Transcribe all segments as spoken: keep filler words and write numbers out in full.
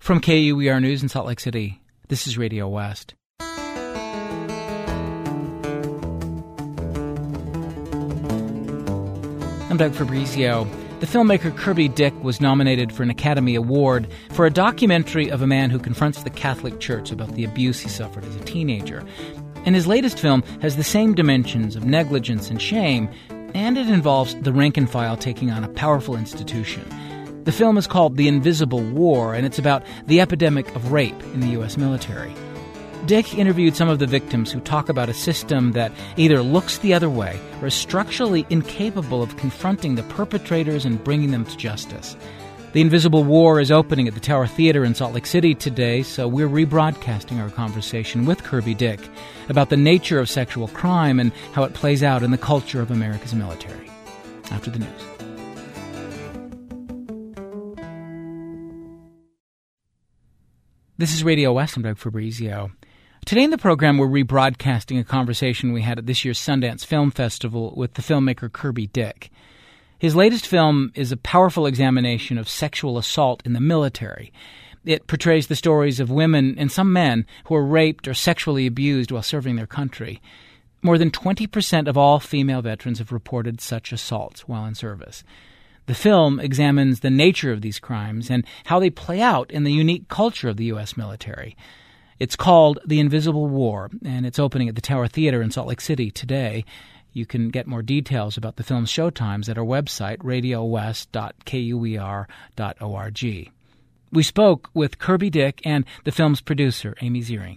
From K U E R News in Salt Lake City, this is Radio West. I'm Doug Fabrizio. The filmmaker Kirby Dick was nominated for an Academy Award for a documentary of a man who confronts the Catholic Church about the abuse he suffered as a teenager. And his latest film has the same dimensions of negligence and shame, and it involves the rank and file taking on a powerful institution. The film is called The Invisible War, and it's about the epidemic of rape in the U S military. Dick interviewed some of the victims who talk about a system that either looks the other way or is structurally incapable of confronting the perpetrators and bringing them to justice. The Invisible War is opening at the Tower Theater in Salt Lake City today, so we're rebroadcasting our conversation with Kirby Dick about the nature of sexual crime and how it plays out in the culture of America's military. After the news. This is Radio West. I'm Doug Fabrizio. Today in the program, we're rebroadcasting a conversation we had at this year's Sundance Film Festival with the filmmaker Kirby Dick. His latest film is a powerful examination of sexual assault in the military. It portrays the stories of women and some men who were raped or sexually abused while serving their country. More than twenty percent of all female veterans have reported such assaults while in service. The film examines the nature of these crimes and how they play out in the unique culture of the U S military. It's called The Invisible War, and it's opening at the Tower Theater in Salt Lake City today. You can get more details about the film's showtimes at our website, radio west dot k u e r dot org. We spoke with Kirby Dick and the film's producer, Amy Ziering.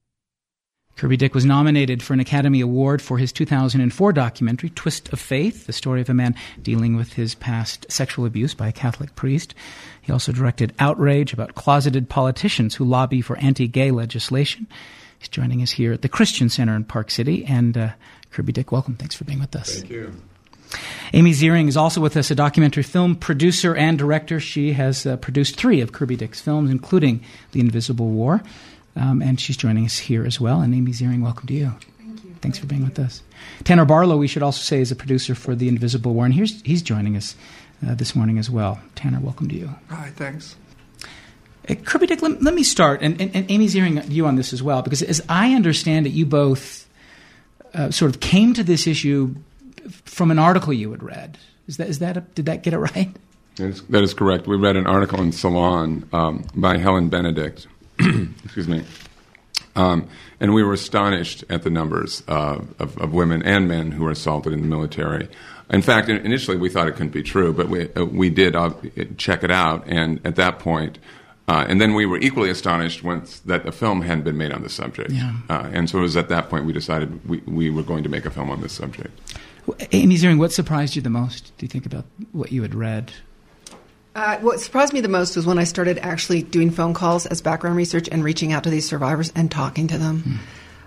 Kirby Dick was nominated for an Academy Award for his two thousand four documentary, Twist of Faith, the story of a man dealing with his past sexual abuse by a Catholic priest. He also directed Outrage, about closeted politicians who lobby for anti-gay legislation. He's joining us here at the Christian Center in Park City. And uh, Kirby Dick, welcome. Thanks for being with us. Thank you. Amy Ziering is also with us, a documentary film producer and director. She has uh, produced three of Kirby Dick's films, including The Invisible War. Um, and she's joining us here as well. And Amy Ziering, welcome to you. Thank you. Thanks for being with us. Tanner Barlow, we should also say, is a producer for The Invisible War, and here's, he's joining us uh, this morning as well. Tanner, welcome to you. Hi, thanks. Uh, Kirby Dick, let, let me start, and, and, and Amy Ziering, you on this as well, because as I understand it, you both uh, sort of came to this issue from an article you had read. Is that is that a, did that get it right? That is, that is correct. We read an article in Salon um, by Helen Benedict. Excuse me. Um, and we were astonished at the numbers uh, of, of women and men who were assaulted in the military. In fact, initially we thought it couldn't be true, but we uh, we did uh, check it out, and at that point, uh, and then we were equally astonished once that a film hadn't been made on the subject. Yeah. Uh, and so it was at that point we decided we, we were going to make a film on this subject. Well, Amy Ziering, what surprised you the most, do you think, about what you had read? Uh, what surprised me the most was when I started actually doing phone calls as background research and reaching out to these survivors and talking to them. Mm.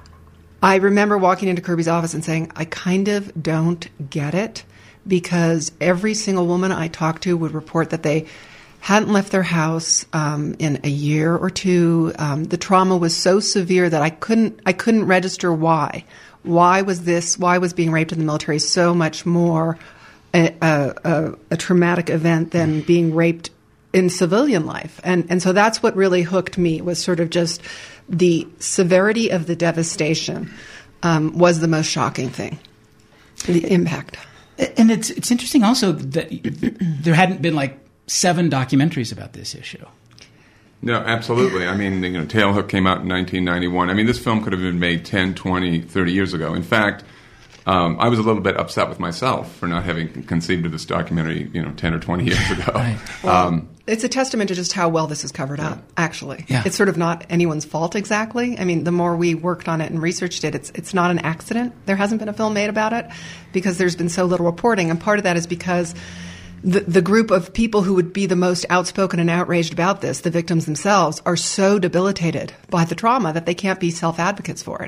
I remember walking into Kirby's office and saying, I kind of don't get it, because every single woman I talked to would report that they hadn't left their house um, in a year or two. Um, the trauma was so severe that I couldn't I couldn't register why. Why was this? Why was being raped in the military so much more A, a, a traumatic event than being raped in civilian life? And and so that's what really hooked me, was sort of just the severity of the devastation um, was the most shocking thing, the impact. And it's it's interesting also that there hadn't been like seven documentaries about this issue. No, absolutely. I mean, you know, Tailhook came out in nineteen ninety-one. I mean, this film could have been made ten, twenty, thirty years ago. In fact, Um, I was a little bit upset with myself for not having conceived of this documentary, you know, ten or twenty years ago. Right. Well, um, it's a testament to just how well this is covered yeah. up, actually. Yeah. It's sort of not anyone's fault exactly. I mean, the more we worked on it and researched it, it's it's not an accident. There hasn't been a film made about it because there's been so little reporting. And part of that is because the, the group of people who would be the most outspoken and outraged about this, the victims themselves, are so debilitated by the trauma that they can't be self-advocates for it.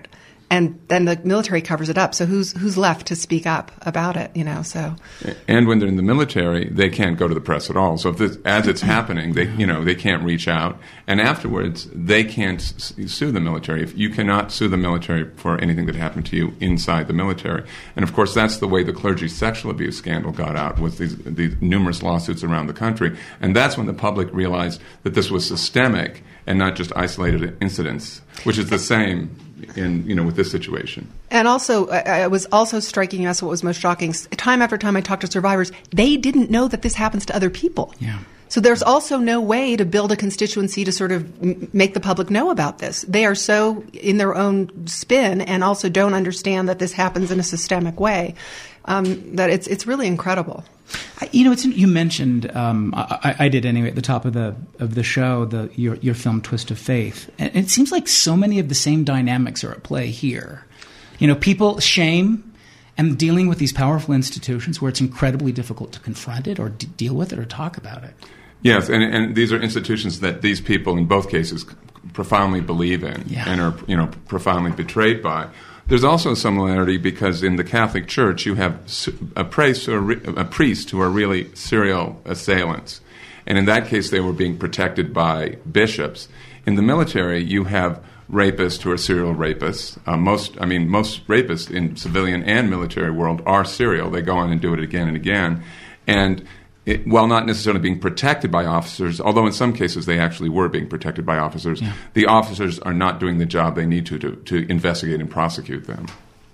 and then the military covers it up. So who's who's left to speak up about it? You know, so. And when they're in the military, they can't go to the press at all. So if this, as it's happening, they you know they can't reach out, and afterwards they can't sue the military. If you cannot sue the military for anything that happened to you inside the military, and of course that's the way the clergy sexual abuse scandal got out, with these, these numerous lawsuits around the country, and that's when the public realized that this was systemic and not just isolated incidents, which is the same in you know with this situation. And also, I, I was also striking us what was most shocking. Time after time, I talked to survivors. They didn't know that this happens to other people. Yeah. So there's also no way to build a constituency to sort of m- make the public know about this. They are so in their own spin and also don't understand that this happens in a systemic way um, that it's it's really incredible. You know, it's you mentioned um, I, I did anyway at the top of the of the show the your your film Twist of Faith, and it seems like so many of the same dynamics are at play here. You know, people shame and dealing with these powerful institutions where it's incredibly difficult to confront it or d- deal with it or talk about it. Yes, and and these are institutions that these people in both cases profoundly believe in yeah. and are you know profoundly betrayed by. There's also a similarity because in the Catholic Church you have a priest, or a priest who are really serial assailants. And in that case they were being protected by bishops. In the military you have rapists who are serial rapists. Uh, most, I mean, most rapists in civilian and military world are serial. They go on and do it again and again. And It, while not necessarily being protected by officers, although in some cases they actually were being protected by officers, yeah. the officers are not doing the job they need to to, to investigate and prosecute them.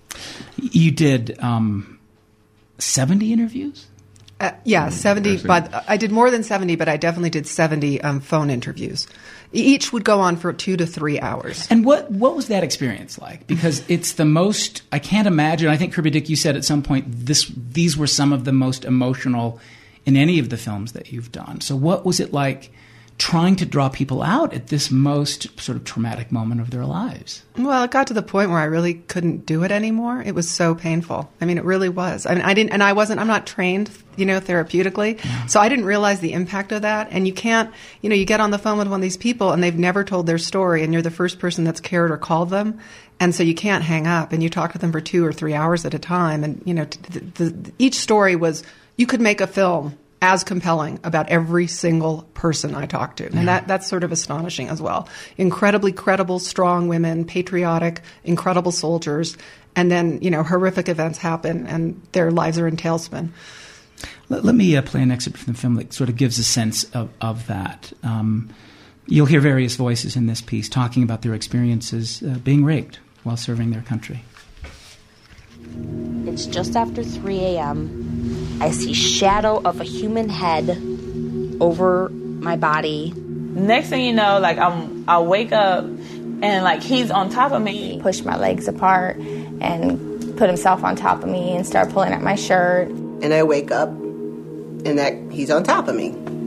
You did um, seventy interviews? Uh, yeah, seventy. But I did more than seventy, but I definitely did seventy um, phone interviews. Each would go on for two to three hours. And what what was that experience like? Because it's the most, I can't imagine, I think Kirby Dick, you said at some point, this these were some of the most emotional in any of the films that you've done. So what was it like trying to draw people out at this most sort of traumatic moment of their lives? Well, it got to the point where I really couldn't do it anymore. It was so painful. I mean, it really was. I mean, I didn't, and I wasn't, I'm not trained, you know, therapeutically. Yeah. So I didn't realize the impact of that. And you can't, you know, you get on the phone with one of these people and they've never told their story and you're the first person that's cared or called them. And so you can't hang up and you talk to them for two or three hours at a time. And, you know, the, the, each story was, you could make a film as compelling about every single person I talked to. And yeah. that that's sort of astonishing as well. Incredibly credible, strong women, patriotic, incredible soldiers, and then, you know, horrific events happen and their lives are in tailspin. Let, let me uh, play an excerpt from the film that sort of gives a sense of, of that. Um, you'll hear various voices in this piece talking about their experiences uh, being raped while serving their country. It's just after three a.m. I see shadow of a human head over my body. Next thing you know, like I'm, I wake up and like he's on top of me. He pushed my legs apart and put himself on top of me and started pulling at my shirt. And I wake up and that he's on top of me.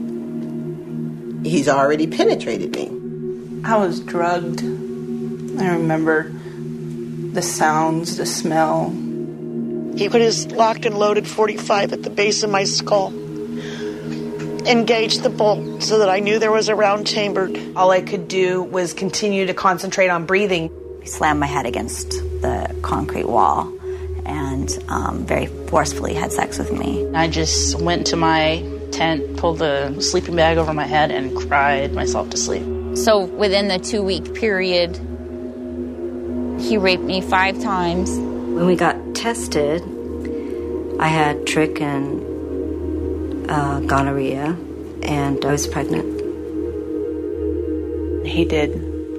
He's already penetrated me. I was drugged. I remember the sounds, the smell. He put his locked and loaded forty-five at the base of my skull, engaged the bolt so that I knew there was a round chambered. All I could do was continue to concentrate on breathing. He slammed my head against the concrete wall and um, very forcefully had sex with me. I just went to my tent, pulled the sleeping bag over my head, and cried myself to sleep. So within the two-week period, he raped me five times. When we got tested, I had trich and uh, gonorrhea, and I was pregnant. He did.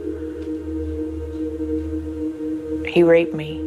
He raped me.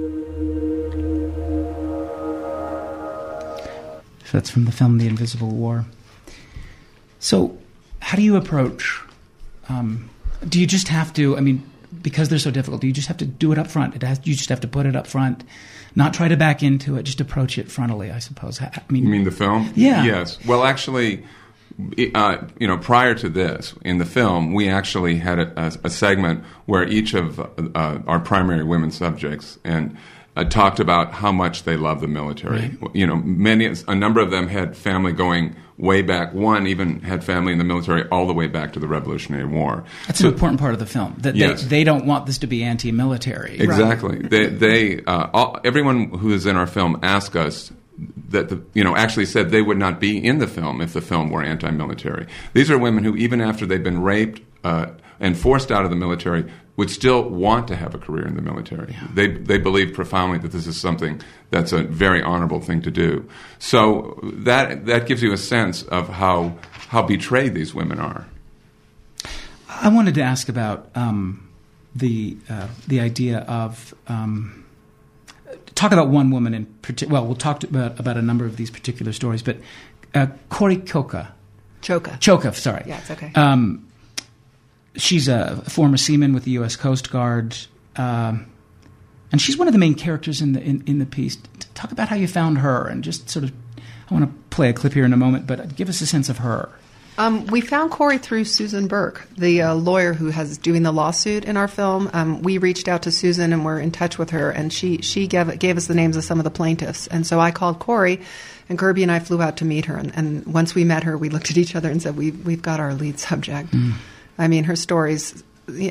So that's from the film The Invisible War. So how do you approach, um, do you just have to, I mean, because they're so difficult, do you just have to do it up front? It has, you just have to put it up front, not try to back into it, just approach it frontally, I suppose. I mean, you mean the film? Yeah. Yes. Well, actually, uh, you know, prior to this, in the film, we actually had a, a, a segment where each of uh, our primary women subjects and uh, talked about how much they love the military. Right. You know, many, a number of them had family going way back. One even had family in the military all the way back to the Revolutionary War. That's so, an important part of the film. That yes. they, they don't want this to be anti-military. Exactly. Right. They, they, uh, all, everyone who is in our film asked us that the, you know, actually said they would not be in the film if the film were anti-military. These are women who, even after they've been raped uh, and forced out of the military, would still want to have a career in the military. Yeah. They they believe profoundly that this is something that's a very honorable thing to do. So that that gives you a sense of how how betrayed these women are. I wanted to ask about um, the uh, the idea of. Um, Talk about one woman in particular. Well, we'll talk about about a number of these particular stories, but uh, Corey Choka. Choka. Choka, sorry. Yeah, it's okay. Um, she's a former seaman with the U S Coast Guard, um, and she's one of the main characters in the in, in the piece. Talk about how you found her, and just sort of. I want to play a clip here in a moment, but give us a sense of her. Um, we found Corey through Susan Burke, the uh, lawyer who has doing the lawsuit in our film. Um, we reached out to Susan and we're in touch with her, and she she gave gave us the names of some of the plaintiffs. And so I called Corey, and Kirby and I flew out to meet her. And, and once we met her, we looked at each other and said, "We we've got our lead subject." Mm. I mean, her story's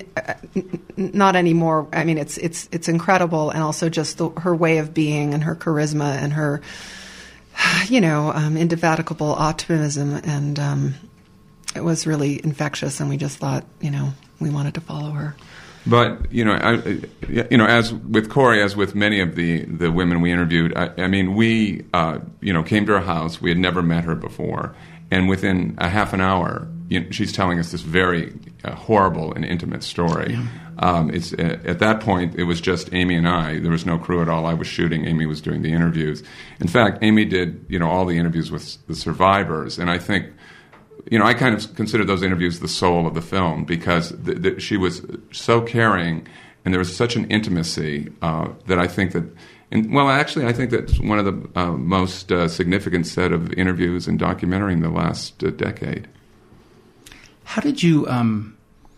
not anymore. I mean, it's it's it's incredible, and also just the, her way of being and her charisma and her, you know, um, indefatigable optimism and. Um, It was really infectious, and we just thought, you know, we wanted to follow her. But you know, I, you know, as with Corey, as with many of the, the women we interviewed, I, I mean, we uh, you know came to her house. We had never met her before, and within a half an hour, you know, she's telling us this very uh, horrible and intimate story. Yeah. Um, it's uh, at that point, it was just Amy and I. There was no crew at all. I was shooting. Amy was doing the interviews. In fact, Amy did you know all the interviews with the survivors, and I think. You know, I kind of consider those interviews the soul of the film because th- th- she was so caring, and there was such an intimacy uh, that I think that, and, well, actually, I think that's one of the uh, most uh, significant set of interviews in documentary in the last uh, decade. How did you, um,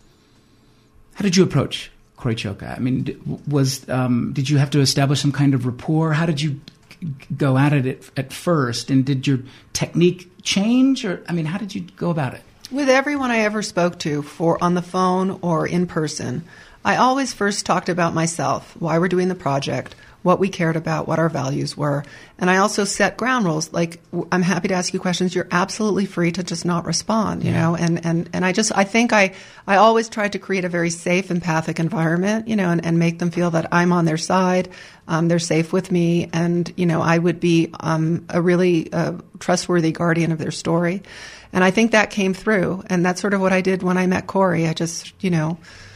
how did you approach Corey Choka? I mean, was um, did you have to establish some kind of rapport? How did you go at it at, at first, and did your technique change, or I mean, how did you go about it? With everyone I ever spoke to, for on the phone or in person, I always first talked about myself, why we're doing the project, what we cared about, what our values were, and I also set ground rules. Like, I'm happy to ask you questions. You're absolutely free to just not respond, you yeah. know. And, and and I just I think I I always tried to create a very safe, empathic environment, you know, and, and make them feel that I'm on their side. Um, they're safe with me, and you know, I would be um, a really uh, trustworthy guardian of their story. And I think that came through, and that's sort of what I did when I met Corey. I just, you know.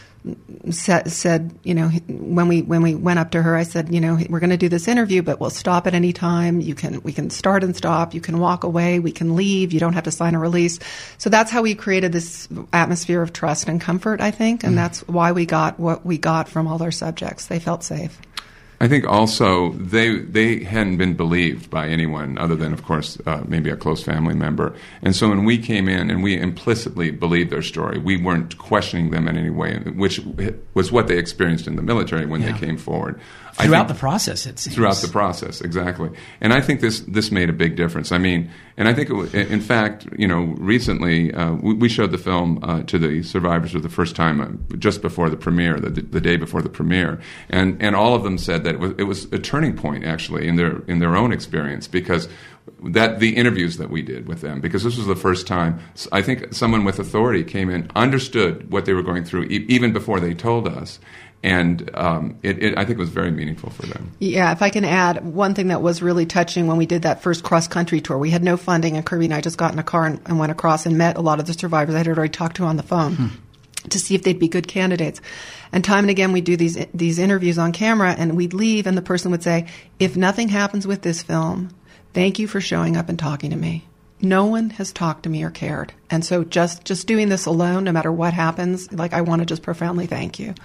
Said, said, you know, when we when we went up to her, I said, you know, we're going to do this interview, but we'll stop at any time. You can we can start and stop. You can walk away. We can leave. You don't have to sign a release. So that's how we created this atmosphere of trust and comfort, I think, and mm. that's why we got what we got from all our subjects. They felt safe. I think also they they hadn't been believed by anyone other than, of course, uh, maybe a close family member. And so when we came in and we implicitly believed their story, we weren't questioning them in any way, which was what they experienced in the military when yeah. they came forward. Throughout the process, it seems. Throughout the process, exactly. And I think this this made a big difference. I mean, and I think, it, in fact, you know, recently uh, we, we showed the film uh, to the survivors for the first time uh, just before the premiere, the, the day before the premiere, and and all of them said that it was, it was a turning point actually in their in their own experience because that the interviews that we did with them, because this was the first time I think someone with authority came in, understood what they were going through e- even before they told us. And um, it, it, I think it was very meaningful for them. Yeah, if I can add, one thing that was really touching when we did that first cross-country tour, we had no funding, and Kirby and I just got in a car and, and went across and met a lot of the survivors I had already talked to on the phone hmm. to see if they'd be good candidates. And time and again, we'd do these these interviews on camera, and we'd leave, and the person would say, if nothing happens with this film, thank you for showing up and talking to me. No one has talked to me or cared. And so just, just doing this alone, no matter what happens, like I want to just profoundly thank you.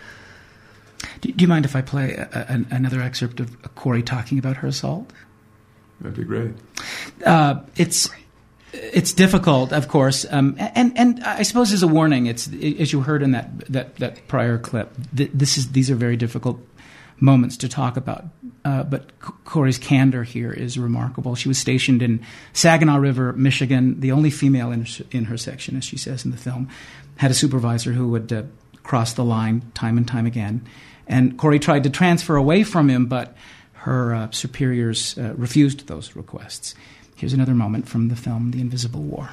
Do, do you mind if I play a, a, another excerpt of Corey talking about her assault? That'd be great. Uh, it's it's difficult, of course, um, and and I suppose as a warning, it's as you heard in that that, that prior clip. Th- this is these are very difficult moments to talk about. Uh, but C- Corey's candor here is remarkable. She was stationed in Saginaw River, Michigan, the only female in, in her section, as she says in the film, had a supervisor who would uh, cross the line time and time again. And Corey tried to transfer away from him, but her uh, superiors uh, refused those requests. Here's another moment from the film The Invisible War.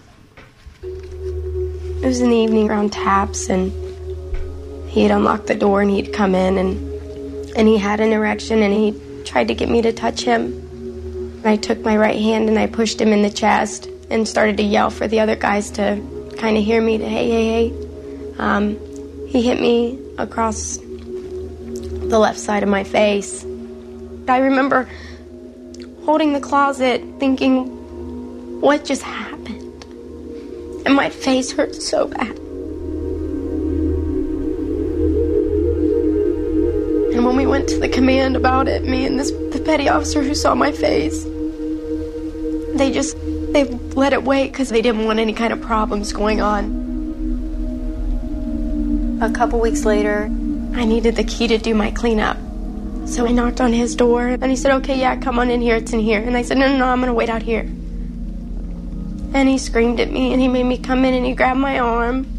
It was in the evening around taps, and he had unlocked the door, and he'd come in, and and he had an erection, and he tried to get me to touch him. I took my right hand, and I pushed him in the chest and started to yell for the other guys to kind of hear me, to hey, hey, hey. Um, he hit me across the left side of my face. I remember holding the closet thinking, what just happened? And my face hurt so bad. And when we went to the command about it, me and this the petty officer who saw my face, they just, they let it wait because they didn't want any kind of problems going on. A couple weeks later, I needed the key to do my cleanup. So I knocked on his door, and he said, okay, yeah, come on in here, it's in here. And I said, no, no, no, I'm going to wait out here. And he screamed at me, and he made me come in, and he grabbed my arm.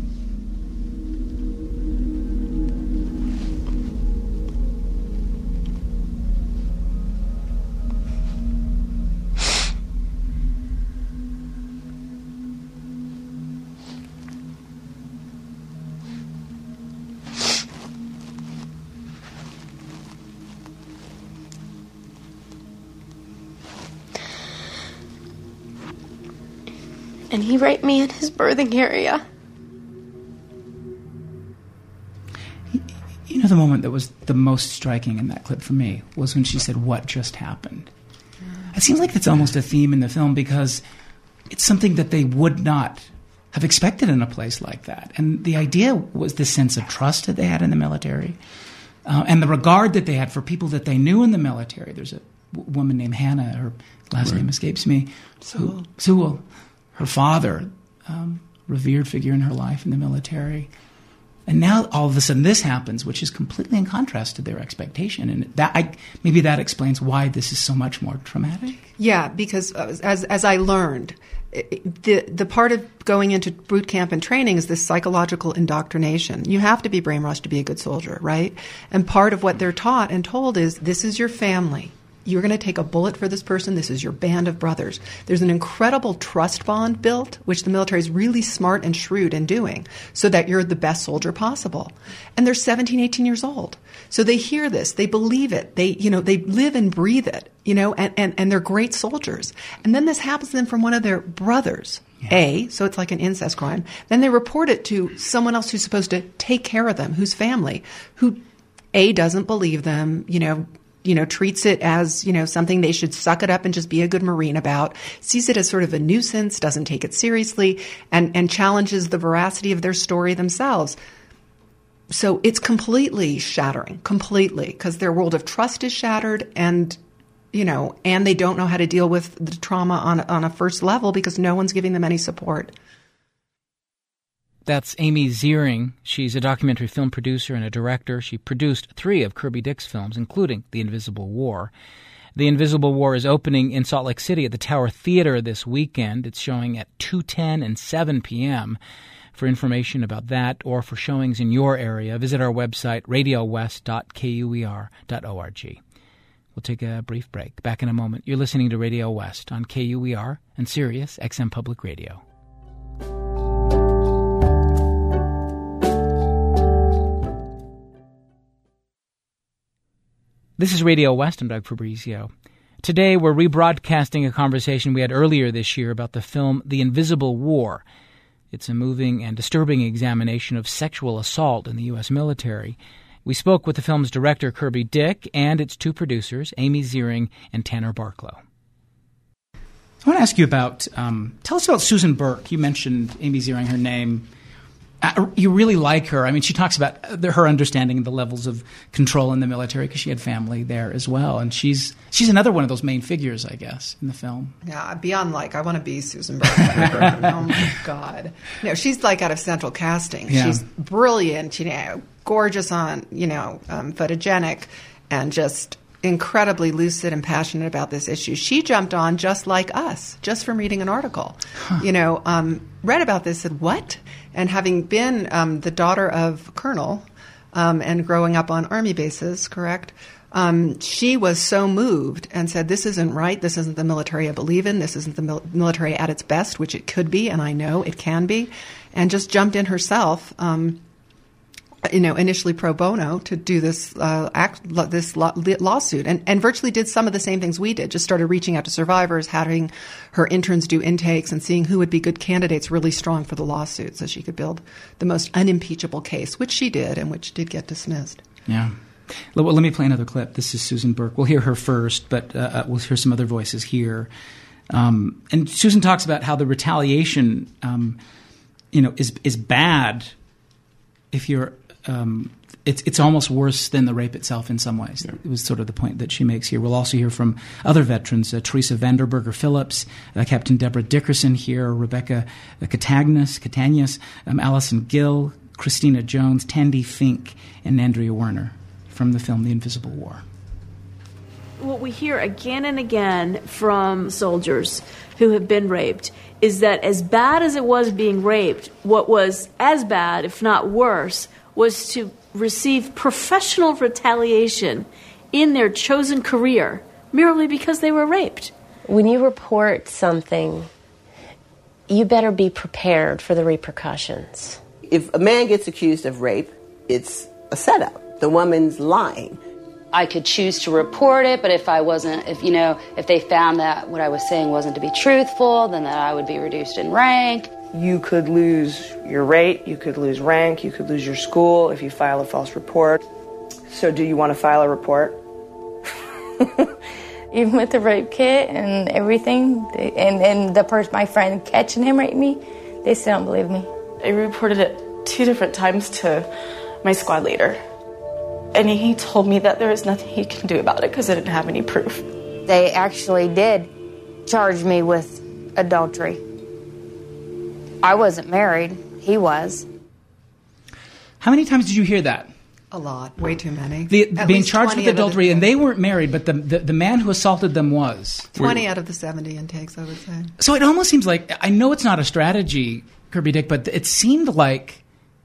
And he raped me in his birthing area. You know, the moment that was the most striking in that clip for me was when she said, what just happened? It seems like it's almost a theme in the film because it's something that they would not have expected in a place like that. And the idea was this sense of trust that they had in the military uh, and the regard that they had for people that they knew in the military. There's a w- woman named Hannah, her last right. name escapes me. Sewell. Sewell. Her father, um, revered figure in her life in the military. And now all of a sudden this happens, which is completely in contrast to their expectation. And that I, maybe that explains why this is so much more traumatic. Yeah, because as as I learned, the the part of going into boot camp and training is this psychological indoctrination. You have to be brainwashed to be a good soldier, right? And part of what they're taught and told is this is your family. You're going to take a bullet for this person. This is your band of brothers. There's an incredible trust bond built, which the military is really smart and shrewd in doing, so that you're the best soldier possible. And they're seventeen, eighteen years old. So they hear this. They believe it. They, you know, they live and breathe it, you know, and, and, and they're great soldiers. And then this happens to them from one of their brothers, yeah. A, so it's like an incest crime. Then they report it to someone else who's supposed to take care of them, whose family, who, A, doesn't believe them, you know, you know, treats it as, you know, something they should suck it up and just be a good Marine about, sees it as sort of a nuisance, doesn't take it seriously, and, and challenges the veracity of their story themselves. So it's completely shattering, completely, because their world of trust is shattered and, you know, and they don't know how to deal with the trauma on, on a first level because no one's giving them any support. That's Amy Ziering. She's a documentary film producer and a director. She produced three of Kirby Dick's films, including The Invisible War. The Invisible War is opening in Salt Lake City at the Tower Theater this weekend. It's showing at two ten and seven p.m. For information about that or for showings in your area, visit our website, radio west dot k u e r dot org. We'll take a brief break. Back in a moment. You're listening to Radio West on K U E R and Sirius X M Public Radio. This is Radio West. I'm Doug Fabrizio. Today, we're rebroadcasting a conversation we had earlier this year about the film The Invisible War. It's a moving and disturbing examination of sexual assault in the U S military. We spoke with the film's director, Kirby Dick, and its two producers, Amy Ziering and Tanner Barklow. I want to ask you about, um, tell us about Susan Burke. You mentioned Amy Ziering, her name. Uh, you really like her. I mean, she talks about the, her understanding of the levels of control in the military because she had family there as well. And she's she's another one of those main figures, I guess, in the film. Yeah, beyond like, I want to be Susan Burke. Oh, my God. No, she's like out of Central Casting. Yeah. She's brilliant, you know, gorgeous on, you know, um, photogenic. and just incredibly lucid and passionate about this issue. She jumped on just like us, just from reading an article. Huh. You know, um, read about this, said, what? And having been um, the daughter of a colonel um, and growing up on Army bases, correct? Um, she was so moved and said, this isn't right. This isn't the military I believe in. This isn't the mil- military at its best, which it could be, and I know it can be. And just jumped in herself, um, you know, initially pro bono to do this uh, act, this law, lawsuit, and, and virtually did some of the same things we did. Just started reaching out to survivors, having her interns do intakes, and seeing who would be good candidates, really strong for the lawsuit, so she could build the most unimpeachable case, which she did, and which did get dismissed. Yeah. Well, let me play another clip. This is Susan Burke. We'll hear her first, but uh, we'll hear some other voices here. Um, and Susan talks about how the retaliation, um, you know, is is bad if you're. Um, it's it's almost worse than the rape itself in some ways. Yeah. It was sort of the point that she makes here. We'll also hear from other veterans, uh, Teresa Vanderberger Phillips, uh, Captain Deborah Dickerson here, Rebecca uh, Catagnas, Catagnas, um, Allison Gill, Christina Jones, Tandy Fink, and Andrea Werner from the film The Invisible War. What we hear again and again from soldiers who have been raped is that as bad as it was being raped, what was as bad, if not worse, was to receive professional retaliation in their chosen career merely because they were raped. When you report something, you better be prepared for the repercussions. If a man gets accused of rape, it's a setup. The woman's lying. I could choose to report it, but if I wasn't, if you know, if they found that what I was saying wasn't to be truthful, then that I would be reduced in rank. You could lose your rate, you could lose rank, you could lose your school if you file a false report. So do you want to file a report? Even with the rape kit and everything, they, and, and the person, my friend catching him raping me, they still don't believe me. I reported it two different times to my squad leader. And he told me that there was nothing he can do about it because I didn't have any proof. They actually did charge me with adultery. I wasn't married. He was. How many times did you hear that? A lot. Way too many. The, being charged with adultery, and they weren't married, but the, the, the man who assaulted them was. twenty out of the seventy intakes, I would say. So it almost seems like, I know it's not a strategy, Kirby Dick, but it seemed like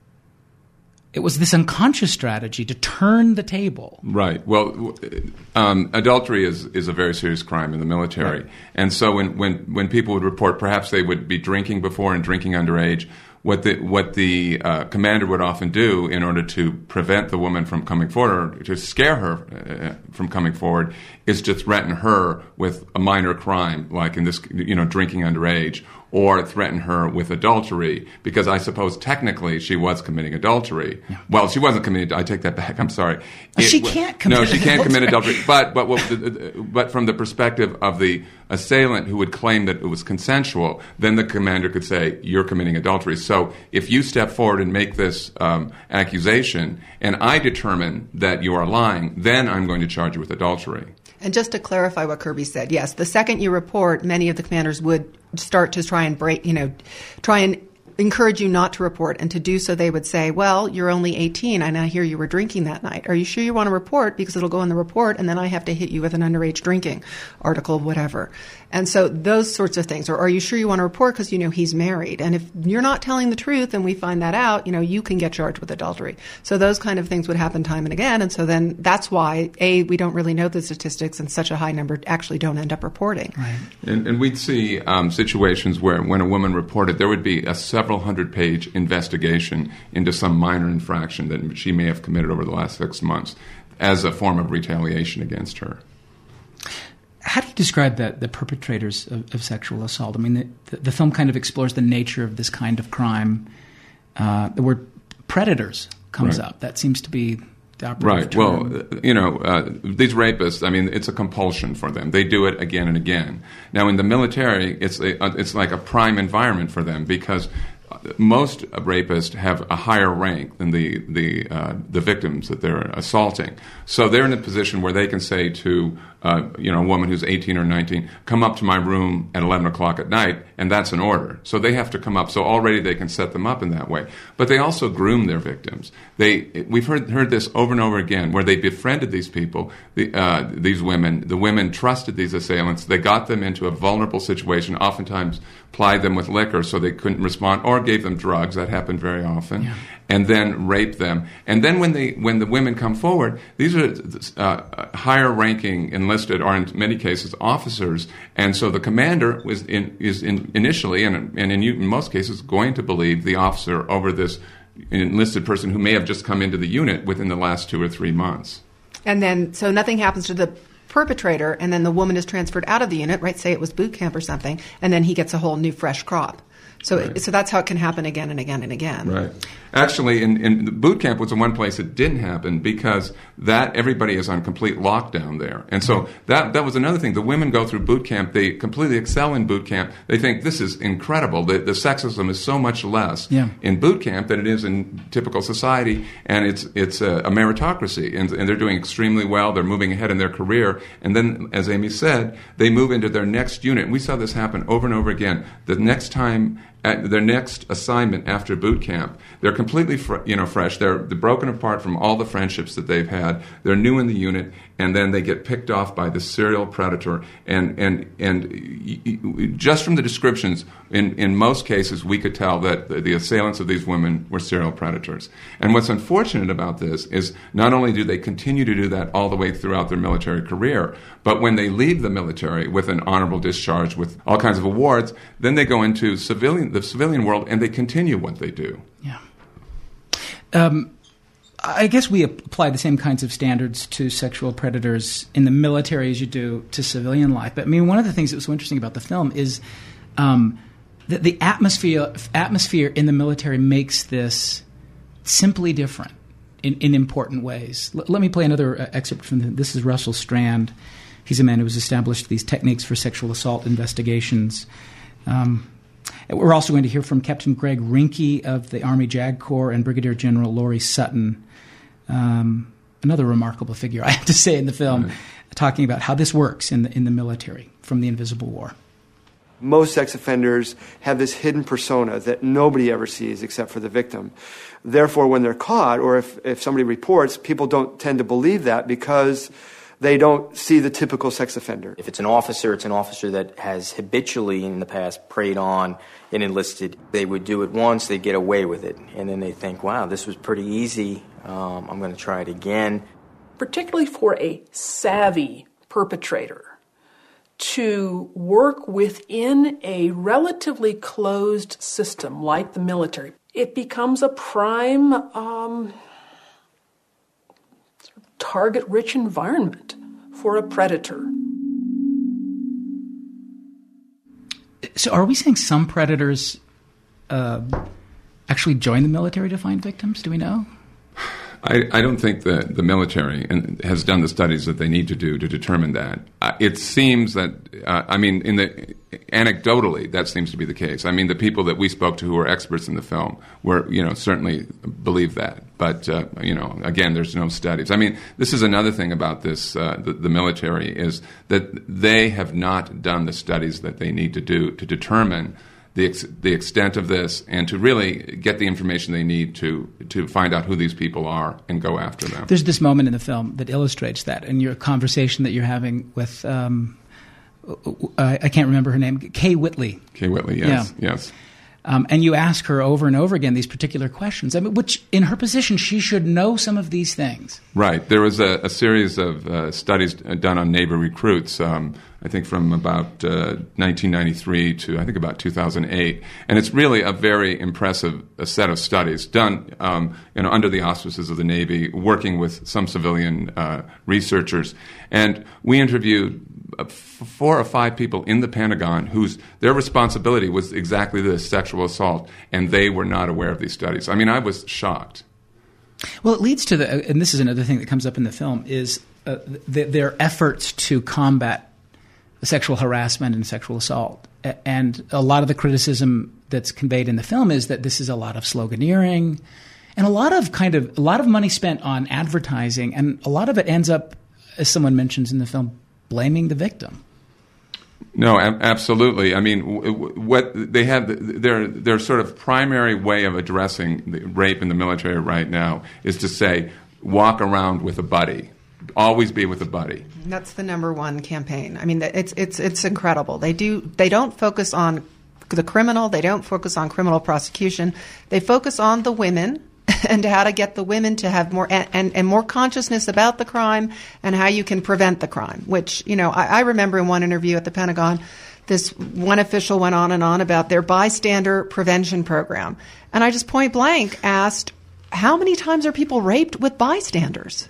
it was this unconscious strategy to turn the table. Right. Well, um, adultery is, is a very serious crime in the military. Right. And so when, when, when people would report, perhaps they would be drinking before and drinking underage, what the, what the uh, commander would often do in order to prevent the woman from coming forward, or to scare her uh, from coming forward, is to threaten her with a minor crime, like in this, you know, drinking underage, or threaten her with adultery, because I suppose technically she was committing adultery. Yeah. Well, she wasn't committing. I take that back. I'm sorry. It, she can't commit. No, she can't adultery. commit adultery. But but what, but from the perspective of the assailant who would claim that it was consensual, then the commander could say, "You're committing adultery." So if you step forward and make this um, accusation, and I determine that you are lying, then I'm going to charge you with adultery. And just to clarify what Kirby said, yes, the second you report, many of the commanders would start to try and break, you know, try and encourage you not to report. And to do so, they would say, well, you're only eighteen, and I hear you were drinking that night. Are you sure you want to report? Because it'll go in the report, and then I have to hit you with an underage drinking article, whatever. And so those sorts of things. Or are you sure you want to report because you know he's married? And if you're not telling the truth and we find that out, you know, you can get charged with adultery. So those kind of things would happen time and again. And so then that's why, A, we don't really know the statistics, and such a high number actually don't end up reporting. Right. And, and we'd see um, situations where when a woman reported, there would be a several hundred page investigation into some minor infraction that she may have committed over the last six months as a form of retaliation against her. How do you describe the, the perpetrators of, of sexual assault? I mean, the, the film kind of explores the nature of this kind of crime. Uh, the word predators comes right. up. That seems to be the operative right. term. Well, you know, uh, these rapists, I mean, it's a compulsion for them. They do it again and again. Now, in the military, it's a, it's like a prime environment for them, because most rapists have a higher rank than the the uh, the victims that they're assaulting. So they're in a position where they can say to uh, you know, a woman who's eighteen or nineteen, come up to my room at eleven o'clock at night, and that's an order. So they have to come up. So already they can set them up in that way. But they also groom their victims. They we've heard heard this over and over again, where they befriended these people, the, uh, these women. The women trusted these assailants. They got them into a vulnerable situation. Oftentimes plied them with liquor so they couldn't respond, or gave them drugs. That happened very often. Yeah. And then rape them. And then when they when the women come forward, these are uh, higher-ranking enlisted, or in many cases officers. And so the commander was in, is in, initially, and, and in, in most cases, going to believe the officer over this enlisted person who may have just come into the unit within the last two or three months. And then, so nothing happens to the perpetrator, and then the woman is transferred out of the unit, right? Say it was boot camp or something, and then he gets a whole new fresh crop. So, right. so that's how it can happen again and again and again. Right. Actually, in, in the boot camp was the one place it didn't happen, because that everybody is on complete lockdown there, and so that that was another thing. The women go through boot camp; they completely excel in boot camp. They think this is incredible. The, the sexism is so much less yeah. in boot camp than it is in typical society, and it's it's a, a meritocracy, and, and they're doing extremely well. They're moving ahead in their career, and then, as Amy said, they move into their next unit. We saw this happen over and over again. The next time. At their next assignment after boot camp, they're completely fr- you know, fresh. They're, they're broken apart from all the friendships that they've had. They're new in the unit, and then they get picked off by the serial predator. And and and y- y- just from the descriptions, in, in most cases, we could tell that the, the assailants of these women were serial predators. And what's unfortunate about this is not only do they continue to do that all the way throughout their military career, but when they leave the military with an honorable discharge, with all kinds of awards, then they go into civilian the civilian world, and they continue what they do. Yeah. Um, I guess we apply the same kinds of standards to sexual predators in the military as you do to civilian life. But I mean, one of the things that was so interesting about the film is um, that the atmosphere atmosphere in the military makes this simply different in, in important ways. L- let me play another uh, excerpt from the, this is Russell Strand. He's a man who has established these techniques for sexual assault investigations. Um, We're also going to hear from Captain Greg Rinke of the Army JAG Corps and Brigadier General Laurie Sutton, um, another remarkable figure, I have to say, in the film, right. talking about how this works in the, in the military from the Invisible War. Most sex offenders have this hidden persona that nobody ever sees except for the victim. Therefore, when they're caught, or if, if somebody reports, people don't tend to believe that because they don't see the typical sex offender. If it's an officer, it's an officer that has habitually in the past preyed on an enlisted. They would do it once, they'd get away with it, and then they think, wow, this was pretty easy, um, I'm going to try it again. Particularly for a savvy perpetrator to work within a relatively closed system like the military, it becomes a prime um, target-rich environment for a predator. So are we saying some predators uh, actually join the military to find victims? Do we know? I, I don't think that the military and has done the studies that they need to do to determine that. Uh, it seems that, uh, I mean, in the anecdotally, that seems to be the case. I mean, the people that we spoke to who were experts in the film were, you know, certainly believe that. But, uh, you know, again, there's no studies. I mean, this is another thing about this, uh, the, the military, is that they have not done the studies that they need to do to determine the ex- the extent of this and to really get the information they need to to find out who these people are and go after them. There's this moment in the film that illustrates that in your conversation that you're having with, um, I, I can't remember her name, Kay Whitley. Kay Whitley, yes, yeah. yes. Um, and you ask her over and over again these particular questions, I mean, which in her position, she should know some of these things. Right. There was a, a series of uh, studies done on Navy recruits, um, I think from about uh, nineteen ninety-three to I think about two thousand eight. And it's really a very impressive a set of studies done um, you know, under the auspices of the Navy, working with some civilian uh, researchers. And we interviewed four or five people in the Pentagon whose their responsibility was exactly this, sexual assault, and they were not aware of these studies. I mean, I was shocked. Well, it leads to the, and this is another thing that comes up in the film, is uh, the, their efforts to combat sexual harassment and sexual assault. And a lot of the criticism that's conveyed in the film is that this is a lot of sloganeering and a lot of kind of, a lot of money spent on advertising, and a lot of it ends up, as someone mentions in the film, blaming the victim. No, a- absolutely. I mean, w- what they have, their their sort of primary way of addressing the rape in the military right now is to say, walk around with a buddy. Always be with a buddy. That's the number one campaign. I mean, it's it's it's incredible. They do they don't focus on the criminal. They don't focus on criminal prosecution. They focus on the women and how to get the women to have more and, and, and more consciousness about the crime and how you can prevent the crime. Which, you know, I, I remember in one interview at the Pentagon, this one official went on and on about their bystander prevention program. And I just point blank asked, how many times are people raped with bystanders?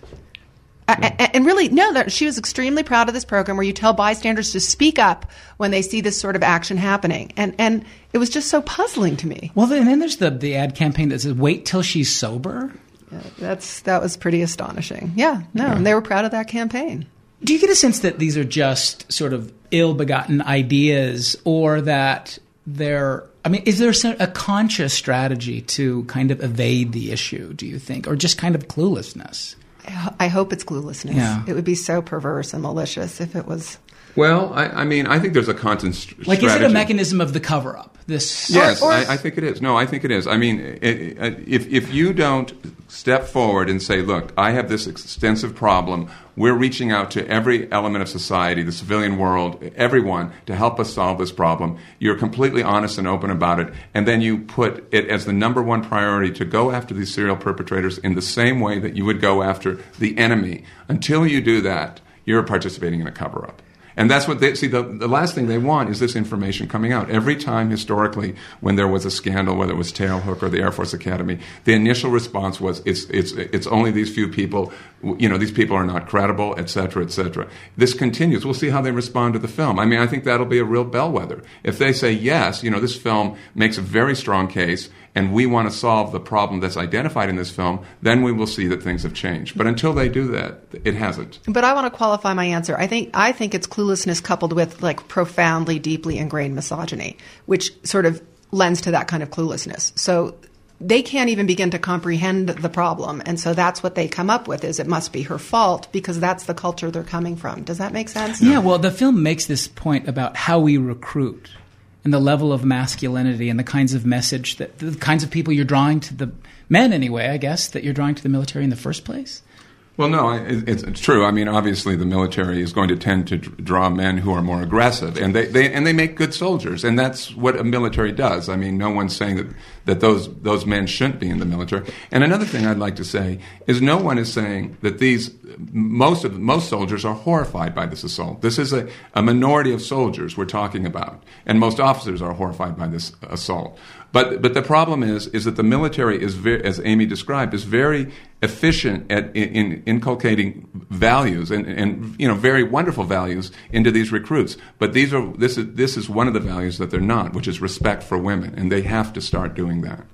I, and really, no, that she was extremely proud of this program where you tell bystanders to speak up when they see this sort of action happening. And and it was just so puzzling to me. Well, and then there's the, the ad campaign that says, wait till she's sober. Yeah, that's that was pretty astonishing. Yeah, no, yeah. And they were proud of that campaign. Do you get a sense that these are just sort of ill-begotten ideas, or that they're, I mean, is there a conscious strategy to kind of evade the issue, do you think, or just kind of cluelessness? I hope it's cluelessness. Yeah. It would be so perverse and malicious if it was. Well, I, I mean, I think there's a constant st- like, strategy. Like, is it a mechanism of the cover-up? This yes, or, or, I, I think it is. No, I think it is. I mean, it, it, if if you don't step forward and say, look, I have this extensive problem, we're reaching out to every element of society, the civilian world, everyone, to help us solve this problem. You're completely honest and open about it, and then you put it as the number one priority to go after these serial perpetrators in the same way that you would go after the enemy. Until you do that, you're participating in a cover-up. And that's what they see. The, the last thing they want is this information coming out. Every time historically when there was a scandal, whether it was Tailhook or the Air Force Academy, the initial response was it's it's it's only these few people. You know, these people are not credible, et cetera, et cetera. This continues. We'll see how they respond to the film. I mean, I think that'll be a real bellwether. If they say yes, you know, this film makes a very strong case, and we want to solve the problem that's identified in this film, then we will see that things have changed. But until they do that, it hasn't. But I want to qualify my answer. I think I think it's cluelessness coupled with like profoundly, deeply ingrained misogyny, which sort of lends to that kind of cluelessness. So they can't even begin to comprehend the problem. And so that's what they come up with, is it must be her fault because that's the culture they're coming from. Does that make sense? Yeah, well, the film makes this point about how we recruit and the level of masculinity and the kinds of message that the kinds of people you're drawing to the men anyway, I guess, that you're drawing to the military in the first place. Well, no, it's, it's true. I mean, obviously, the military is going to tend to draw men who are more aggressive, and they, they and they make good soldiers, and that's what a military does. I mean, no one's saying that, that those those men shouldn't be in the military. And another thing I'd like to say is, no one is saying that these most of most soldiers are horrified by this assault. This is a, a minority of soldiers we're talking about, and most officers are horrified by this assault. But but the problem is is that the military is very, as Amy described, is very efficient at in, in inculcating values and, and you know very wonderful values into these recruits. But these are this is this is one of the values that they're not, which is respect for women, and they have to start doing that.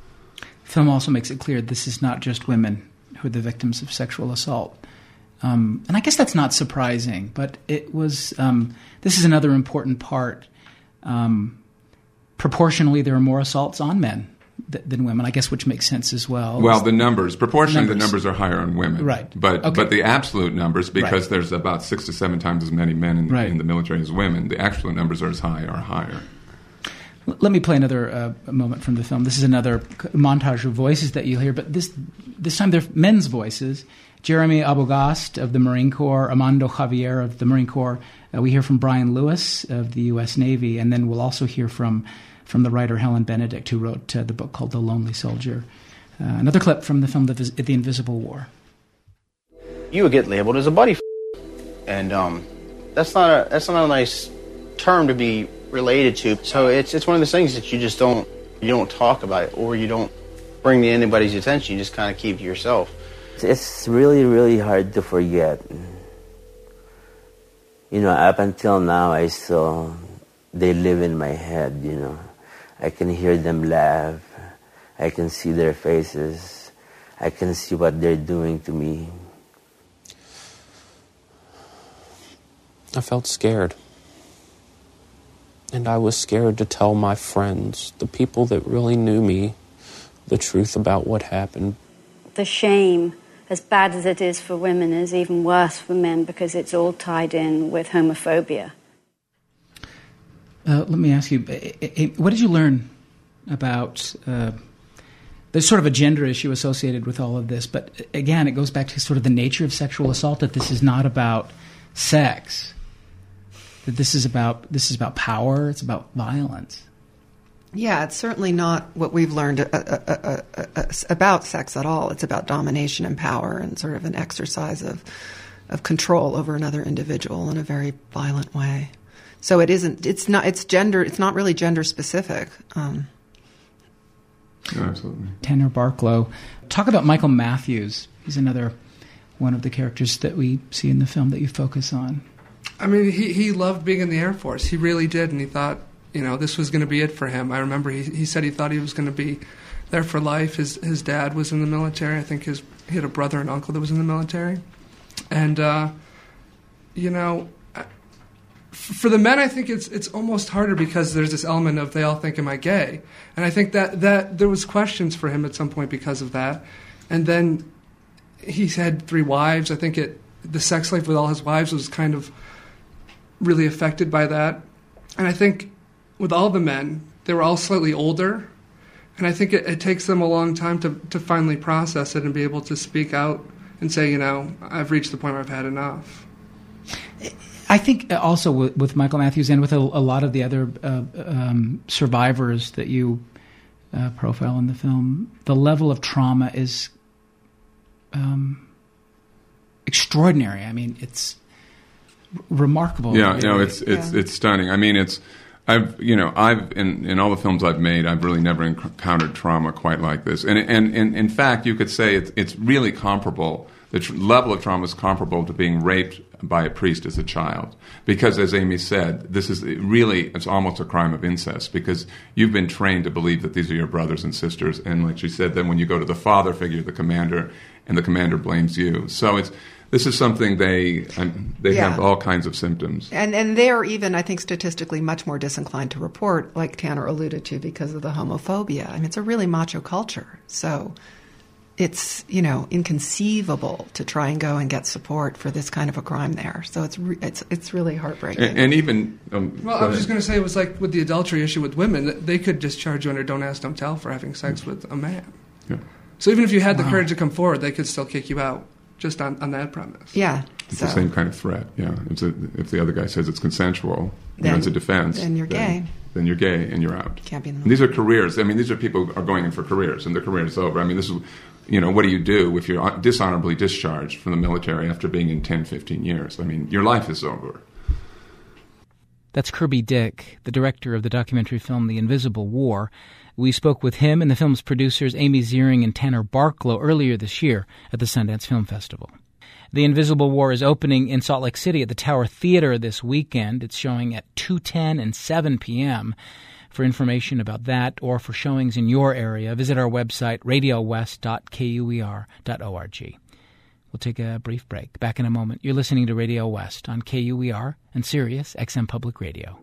The film also makes it clear this is not just women who are the victims of sexual assault. Um, and I guess that's not surprising, but it was. Um, this is another important part. Um, proportionally, there are more assaults on men th- than women, I guess, which makes sense as well. Well, the numbers, proportionally, numbers. the numbers are higher on women. Right. But okay. but the absolute numbers, because right. there's about six to seven times as many men in, right. in the military as women, the actual numbers are as high or higher. Let me play another uh, moment from the film. This is another montage of voices that you'll hear, but this this time they're men's voices. Jeremy Arbogast of the Marine Corps, Armando Javier of the Marine Corps. Uh, we hear from Brian Lewis of the U S Navy, and then we'll also hear from, from the writer Helen Benedict, who wrote uh, the book called The Lonely Soldier. Uh, another clip from the film The, Vis- the Invisible War. You would get labeled as a buddy, f- and um, that's not a that's not a nice term to be related to. So it's it's one of those things that you just don't you don't talk about it, or you don't bring to anybody's attention. You just kind of keep to yourself. It's really, really hard to forget. You know, up until now, I still, they live in my head, you know. I can hear them laugh. I can see their faces. I can see what they're doing to me. I felt scared. And I was scared to tell my friends, the people that really knew me, the truth about what happened. The shame as bad as it is for women, is even worse for men because it's all tied in with homophobia. Uh, let me ask you, what did you learn about... Uh, there's sort of a gender issue associated with all of this, but again, it goes back to sort of the nature of sexual assault, that this is not about sex, that this is about this is about power, it's about violence. Yeah, it's certainly not what we've learned uh, uh, uh, uh, uh, about sex at all. It's about domination and power and sort of an exercise of of control over another individual in a very violent way. So it isn't. It's not. It's gender. It's not really gender specific. Um, oh, absolutely. Tanner Barklow, talk about Michael Matthews. He's another one of the characters that we see in the film that you focus on. I mean, he he loved being in the Air Force. He really did, and he thought, you know, this was going to be it for him. I remember he he said he thought he was going to be there for life. His his dad was in the military. I think his he had a brother and uncle that was in the military, and uh, you know. For the men, I think it's it's almost harder because there's this element of they all think, am I gay? And I think that, that there was questions for him at some point because of that. And then he's had three wives. I think it the sex life with all his wives was kind of really affected by that. And I think with all the men, they were all slightly older. And I think it, it takes them a long time to, to finally process it and be able to speak out and say, you know, I've reached the point where I've had enough. I think also with, with Michael Matthews and with a, a lot of the other uh, um, survivors that you uh, profile in the film, the level of trauma is um, extraordinary. I mean, it's r- remarkable. Yeah, you know, it's it's yeah. it's stunning. I mean, it's I've you know I've in, in all the films I've made, I've really never encountered trauma quite like this. And and, and in fact, you could say it's it's really comparable. The tr- level of trauma is comparable to being raped by a priest as a child. Because, as Amy said, this is really, it's almost a crime of incest because you've been trained to believe that these are your brothers and sisters. And like she said, then when you go to the father figure, the commander, and the commander blames you. So it's this is something they um, they yeah. have all kinds of symptoms. And and they're even, I think, statistically much more disinclined to report, like Tanner alluded to, because of the homophobia. I mean, it's a really macho culture. So it's, you know, inconceivable to try and go and get support for this kind of a crime there. So it's re- it's it's really heartbreaking. And, and even um, well, I was just going to say it was like with the adultery issue with women, they could discharge you under don't ask, don't tell for having sex with a man. Yeah. So even if you had the Wow. courage to come forward, they could still kick you out just on, on that premise. Yeah. It's so. the same kind of threat. Yeah. It's a, if the other guy says it's consensual, you Then- know, it's a defense. then you're then, gay. Then you're gay and you're out. Can't be in the And these are careers. I mean, these are people who are going in for careers, and their career is over. I mean, this is, you know, what do you do if you're dishonorably discharged from the military after being in ten, fifteen years? I mean, your life is over. That's Kirby Dick, the director of the documentary film The Invisible War. We spoke with him and the film's producers Amy Ziering and Tanner Barklow earlier this year at the Sundance Film Festival. The Invisible War is opening in Salt Lake City at the Tower Theater this weekend. It's showing at two ten and seven p.m. For information about that or for showings in your area, visit our website, radio west dot k u e r dot org. We'll take a brief break. Back in a moment. You're listening to Radio West on K U E R and Sirius X M Public Radio.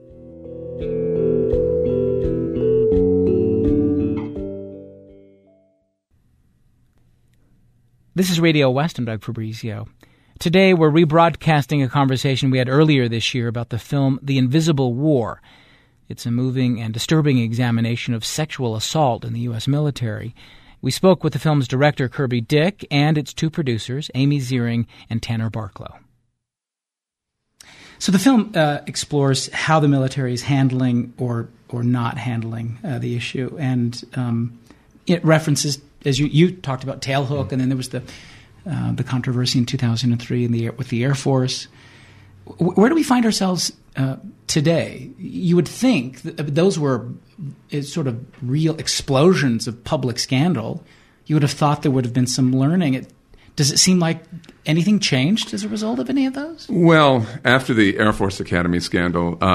This is Radio West. I'm Doug Fabrizio. Today we're rebroadcasting a conversation we had earlier this year about the film The Invisible War. It's a moving and disturbing examination of sexual assault in the U S military. We spoke with the film's director, Kirby Dick, and its two producers, Amy Ziering and Tanner Barklow. So the film uh, explores how the military is handling or or not handling uh, the issue, and um, it references, as you, you talked about, Tailhook, and then there was the uh, the controversy in two thousand three in the with the Air Force. Where do we find ourselves uh, today? You would think that those were sort of real explosions of public scandal. You would have thought there would have been some learning. It, does it seem like anything changed as a result of any of those? Well, after the Air Force Academy scandal, uh,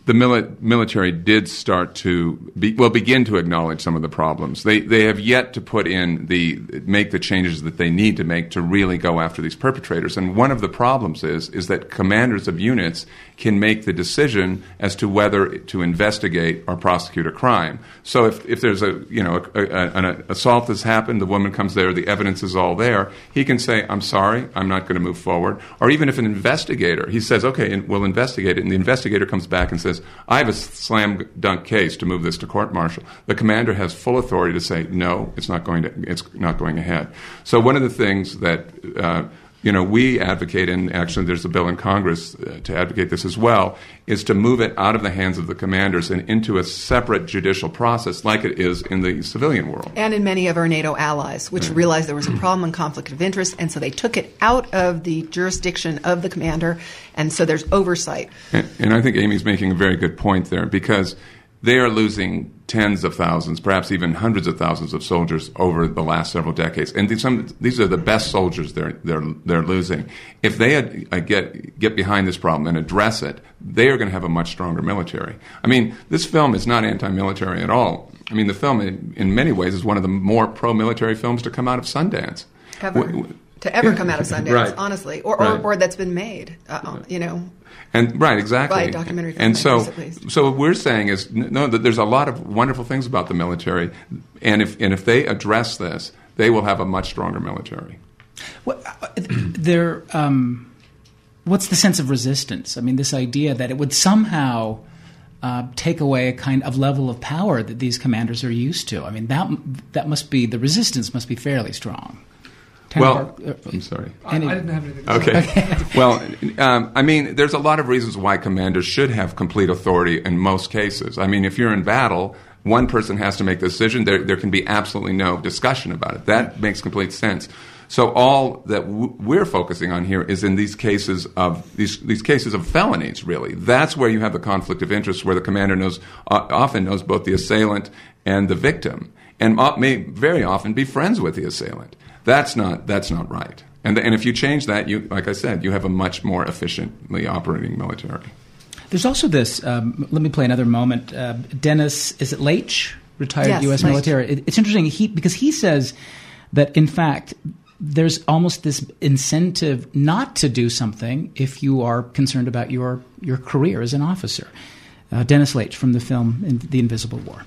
the mili- military did start to be, well begin to acknowledge some of the problems. They they have yet to put in the make the changes that they need to make to really go after these perpetrators. And one of the problems is is that commanders of units can make the decision as to whether to investigate or prosecute a crime. So if if there's a you know a, a, an assault has happened, the woman comes there, the evidence is all there. He can say, "I'm sorry, I'm not going to move forward." Or even if an investigator, he says, "Okay, and we'll investigate it," and the investigator comes back and says, "I have a slam dunk case to move this to court martial." The commander has full authority to say, "No, it's not going to. It's not going ahead." So one of the things that uh, you know we advocate, and actually there's a bill in Congress uh, to advocate this as well, is to move it out of the hands of the commanders and into a separate judicial process, like it is in the civilian world. And in many of our NATO allies, which Right. realized there was a problem in conflict of interest, and so they took it out of the jurisdiction of the commander, and so there's oversight. And, and I think Amy's making a very good point there, because they are losing tens of thousands, perhaps even hundreds of thousands of soldiers over the last several decades. And these, some, these are the best soldiers they're, they're, they're losing. If they had, uh, get, get behind this problem and address it, they are going to have a much stronger military. I mean, this film is not anti-military at all. I mean, the film, in, in many ways, is one of the more pro-military films to come out of Sundance. Ever. W- w- to ever come out of Sundance, Right. honestly, or, Right. or or that's been made, uh, you know. And right, exactly. By a documentary And filmmakers, so, at least. so what we're saying is, n- no, that there's a lot of wonderful things about the military, and if and if they address this, they will have a much stronger military. What, uh, there, um, what's the sense of resistance? I mean, this idea that it would somehow uh, take away a kind of level of power that these commanders are used to. I mean, that that must be, the resistance must be fairly strong. Well, Tenenbaum, uh, I'm sorry. I, I didn't have anything to Okay. say. Well, um, I mean, there's a lot of reasons why commanders should have complete authority in most cases. I mean, if you're in battle, one person has to make the decision. There, there can be absolutely no discussion about it. That makes complete sense. So all that w- we're focusing on here is in these cases of these these cases of felonies. Really, that's where you have the conflict of interest, where the commander knows uh, often knows both the assailant and the victim, and uh, may very often be friends with the assailant. That's not that's not right. And and if you change that, you like I said, you have a much more efficiently operating military. There's also this, um, let me play another moment. Uh, Dennis, is it Leitch, retired Yes, U S Leitch. military? It, it's interesting he, because he says that, in fact, there's almost this incentive not to do something if you are concerned about your, your career as an officer. Uh, Dennis Leitch from the film in The Invisible War.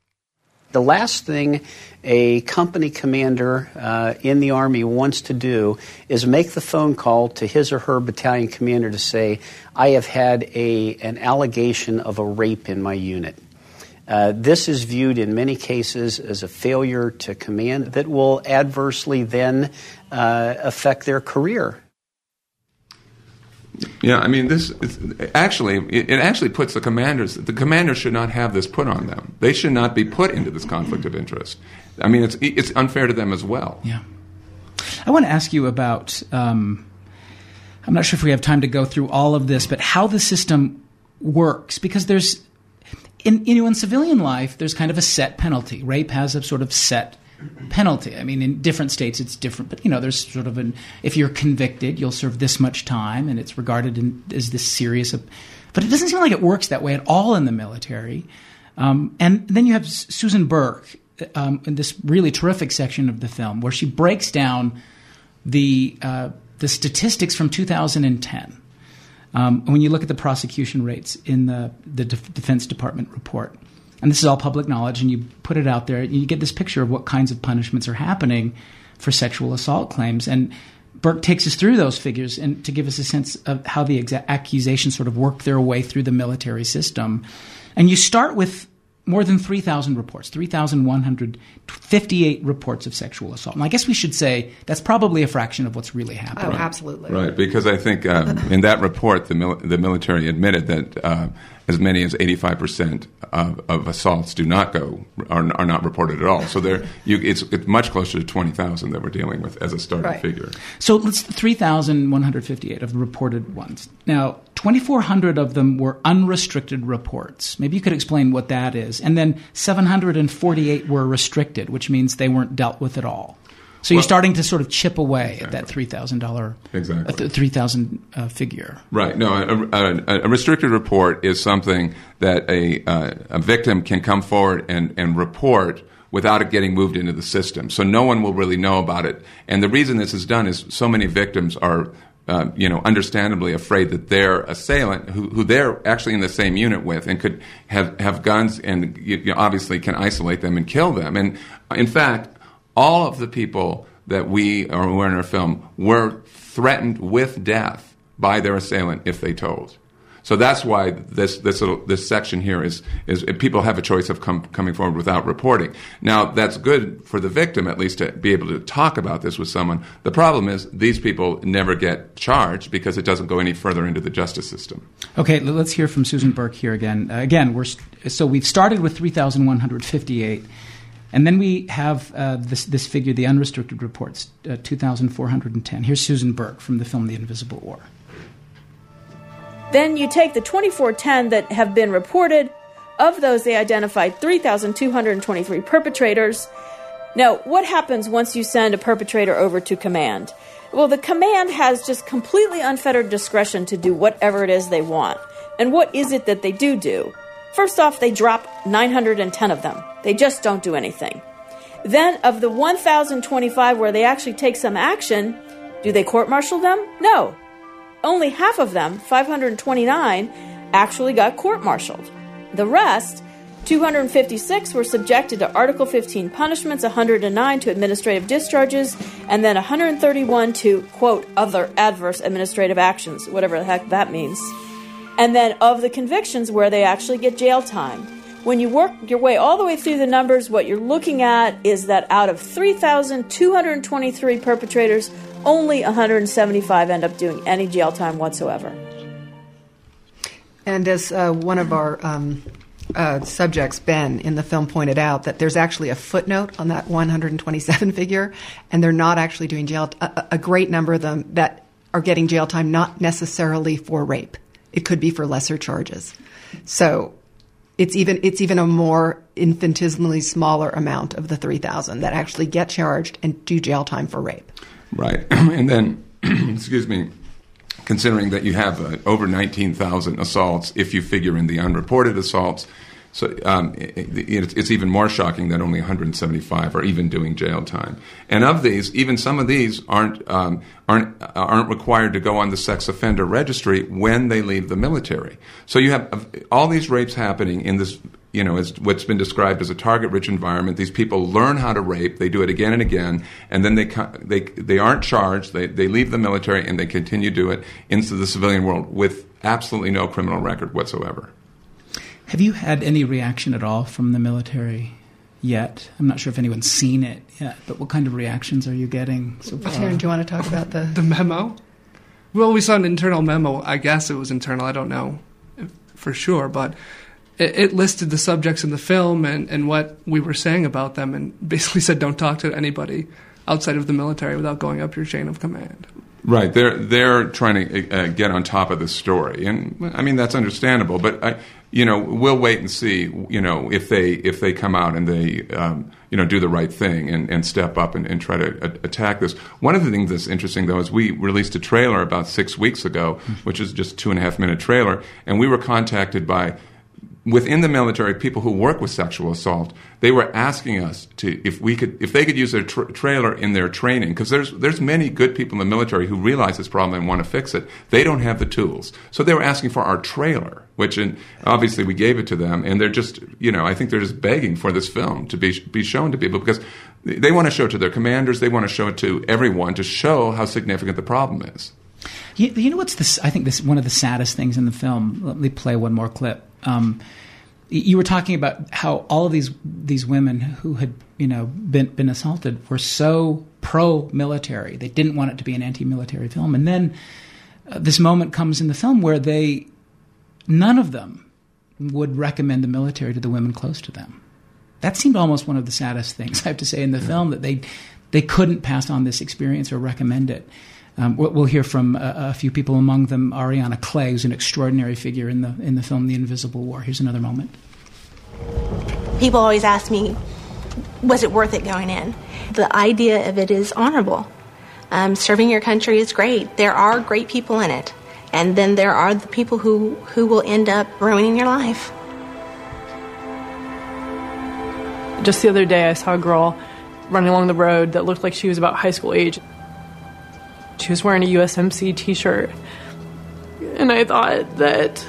The last thing a company commander uh, in the Army wants to do is make the phone call to his or her battalion commander to say, I have had a an allegation of a rape in my unit. Uh, this is viewed in many cases as a failure to command that will adversely then uh, affect their career. Yeah, I mean, this is, actually it, it actually puts the commanders. The commanders should not have this put on them. They should not be put into this conflict of interest. I mean, it's it's unfair to them as well. Yeah. I want to ask you about. Um, I'm not sure if we have time to go through all of this, but how the system works, because there's in you know in civilian life there's kind of a set penalty. Rape has a sort of set penalty. I mean, in different states it's different, but you know, there's sort of an, if you're convicted, you'll serve this much time, and it's regarded in, as this serious. But it doesn't seem like it works that way at all in the military. Um, and then you have Susan Burke um, in this really terrific section of the film where she breaks down the uh, the statistics from two thousand ten. Um, when you look at the prosecution rates in the the De- Defense Department report. And this is all public knowledge, and you put it out there, and you get this picture of what kinds of punishments are happening for sexual assault claims. And Burke takes us through those figures and to give us a sense of how the exa- accusations sort of work their way through the military system. And you start with more than three thousand reports, three thousand one hundred fifty-eight reports of sexual assault. And I guess we should say that's probably a fraction of what's really happening. Oh, absolutely. Right, because I think um, in that report, the, mil- the military admitted that uh, as many as eighty-five percent of, of assaults do not go, are, are not reported at all. So there, you, it's, it's much closer to twenty thousand that we're dealing with as a starting Right. figure. So let's three thousand one hundred fifty-eight of the reported ones. Now, twenty-four hundred of them were unrestricted reports. Maybe you could explain what that is. And then seven hundred forty-eight were restricted, which means they weren't dealt with at all. So you're Well, starting to sort of chip away at that three thousand dollars exactly. uh, th- three thousand uh, figure. Right. No, a, a, a restricted report is something that a, uh, a victim can come forward and, and report without it getting moved into the system. So no one will really know about it. And the reason this is done is so many victims are, uh, you know, understandably afraid that their assailant, who, who they're actually in the same unit with and could have, have guns and you know, obviously can isolate them and kill them. And in fact, all of the people that we or who are in our film were threatened with death by their assailant if they told. So that's why this this little this section here is is people have a choice of com- coming forward without reporting. Now that's good for the victim at least to be able to talk about this with someone. The problem is these people never get charged because it doesn't go any further into the justice system. Okay, let's hear from Susan Burke here again. Uh, again, we're st- so we've started with three thousand one hundred fifty-eight, and then we have uh, this this figure, the unrestricted reports, uh, two thousand four hundred ten. Here's Susan Burke from the film The Invisible War. Then you take the twenty-four ten that have been reported. Of those, they identified three thousand two hundred twenty-three perpetrators. Now, what happens once you send a perpetrator over to command? Well, the command has just completely unfettered discretion to do whatever it is they want. And what is it that they do do? First off, they drop nine hundred ten of them. They just don't do anything. Then, of the one thousand twenty-five where they actually take some action, do they court-martial them? No. Only half of them, five hundred twenty-nine, actually got court-martialed. The rest, two hundred fifty-six, were subjected to Article fifteen punishments, one hundred nine to administrative discharges, and then one hundred thirty-one to, quote, other adverse administrative actions, whatever the heck that means. And then of the convictions where they actually get jail time. When you work your way all the way through the numbers, what you're looking at is that out of three thousand two hundred twenty-three perpetrators, only one hundred seventy-five end up doing any jail time whatsoever. And as uh, one of our um, uh, subjects, Ben, in the film pointed out, that there's actually a footnote on that one hundred twenty-seven figure, and they're not actually doing jail. T- a, a great number of them that are getting jail time, not necessarily for rape. It could be for lesser charges. So it's even it's even a more infinitesimally smaller amount of the three thousand that actually get charged and do jail time for rape. Right. And then, excuse me, considering that you have uh, over nineteen thousand assaults, if you figure in the unreported assaults, so um, it, it, it's even more shocking that only one hundred seventy-five are even doing jail time. And of these, even some of these aren't um, aren't aren't required to go on the sex offender registry when they leave the military. So you have all these rapes happening in this, you know, is what's been described as a target-rich environment. These people learn how to rape. They do it again and again, and then they they they aren't charged. They they leave the military and they continue to do it into the civilian world with absolutely no criminal record whatsoever. Have you had any reaction at all from the military yet? I'm not sure if anyone's seen it yet, but what kind of reactions are you getting so far? Taryn, do you want to talk about the the memo? Well, we saw an internal memo. I guess it was internal. I don't know for sure, but it, it listed the subjects in the film and, and what we were saying about them, and basically said don't talk to anybody outside of the military without going up your chain of command. Right, they're they're trying to uh, get on top of the story, and I mean that's understandable. But I, you know, we'll wait and see. You know, if they if they come out and they um, you know do the right thing and, and step up and, and try to a- attack this. One of the things that's interesting though is we released a trailer about six weeks ago, which is just a two and a half minute trailer, and we were contacted by, within the military, people who work with sexual assault. They were asking us to if we could if they could use their tra- trailer in their training, because there's there's many good people in the military who realize this problem and want to fix it. They don't have the tools, so they were asking for our trailer, which in, obviously we gave it to them, and they're just you know I think they're just begging for this film to be be shown to people because they want to show it to their commanders, they want to show it to everyone to show how significant the problem is. You, you know what's this? I think this one of the saddest things in the film. Let me play one more clip. Um, you were talking about how all of these these women who had you know been been assaulted were so pro-military. They didn't want it to be an anti-military film, and then uh, this moment comes in the film where they none of them would recommend the military to the women close to them. That seemed almost one of the saddest things I have to say in the yeah. film, that they they couldn't pass on this experience or recommend it. Um, we'll hear from a, a few people, among them Ariana Clay, who's an extraordinary figure in the in the film The Invisible War. Here's another moment. People always ask me, was it worth it going in? The idea of it is honorable. Um, serving your country is great. There are great people in it. And then there are the people who, who will end up ruining your life. Just the other day, I saw a girl running along the road that looked like she was about high school age. She was wearing a U S M C t-shirt. And I thought that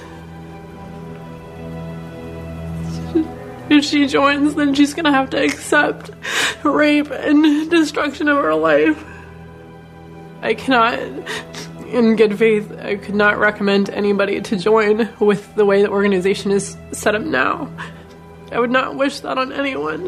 if she joins, then she's going to have to accept rape and destruction of her life. I cannot, in good faith, I could not recommend anybody to join with the way the organization is set up now. I would not wish that on anyone.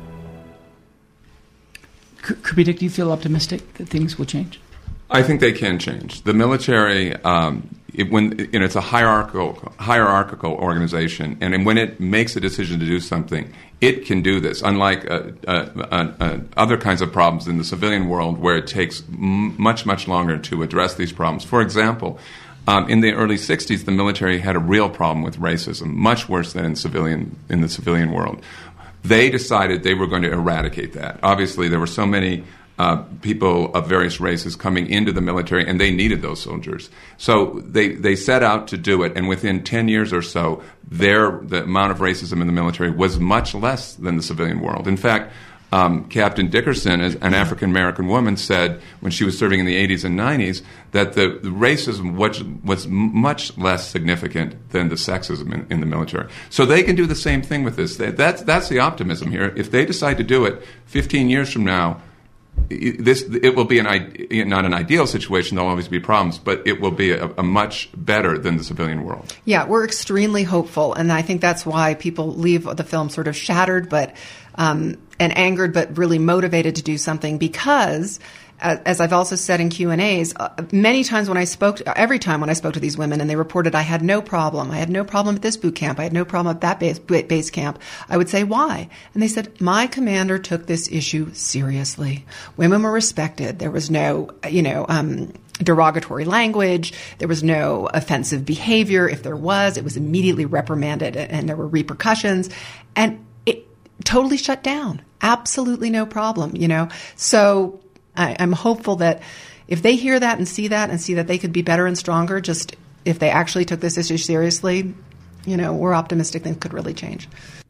Kirby Dick, do you feel optimistic that things will change? I think they can change. The military, um, it, when you know, it's a hierarchical hierarchical organization, and when it makes a decision to do something, it can do this. Unlike uh, uh, uh, uh, other kinds of problems in the civilian world, where it takes m- much much longer to address these problems. For example, um, in the early sixties, the military had a real problem with racism, much worse than in civilian in the civilian world. They decided they were going to eradicate that. Obviously, there were so many Uh, people of various races coming into the military, and they needed those soldiers. So they, they set out to do it, and within ten years or so, their, the amount of racism in the military was much less than the civilian world. In fact, um, Captain Dickerson, an African-American woman, said when she was serving in the eighties and nineties that the, the racism was, was much less significant than the sexism in, in the military. So they can do the same thing with this. That's, that's the optimism here. If they decide to do it fifteen years from now, This it will be an not an ideal situation. There'll always be problems, but it will be a, a much better than the civilian world. Yeah, we're extremely hopeful, and I think that's why people leave the film sort of shattered, but um, and angered, but really motivated to do something. Because, uh, as I've also said in Q and A's, uh, many times when I spoke, to, every time when I spoke to these women, and they reported I had no problem, I had no problem at this boot camp, I had no problem at that base, base camp, I would say, why? And they said, my commander took this issue seriously. Women were respected. There was no, you know, um, derogatory language. There was no offensive behavior. If there was, it was immediately reprimanded, and there were repercussions. And it totally shut down. Absolutely no problem, you know. So I, I'm hopeful that if they hear that and see that and see that they could be better and stronger, just if they actually took this issue seriously, you know, we're optimistic things could really change.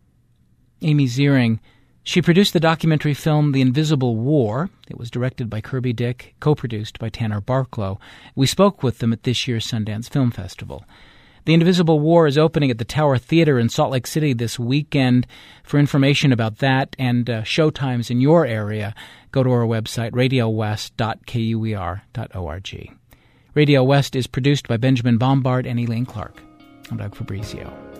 Amy Ziering. She produced the documentary film The Invisible War. It was directed by Kirby Dick, co-produced by Tanner Barklow. We spoke with them at this year's Sundance Film Festival. The Invisible War is opening at the Tower Theater in Salt Lake City this weekend. For information about that and uh, showtimes in your area, go to our website, radio west dot k u e r dot org. Radio West is produced by Benjamin Bombard and Elaine Clark. I'm Doug Fabrizio.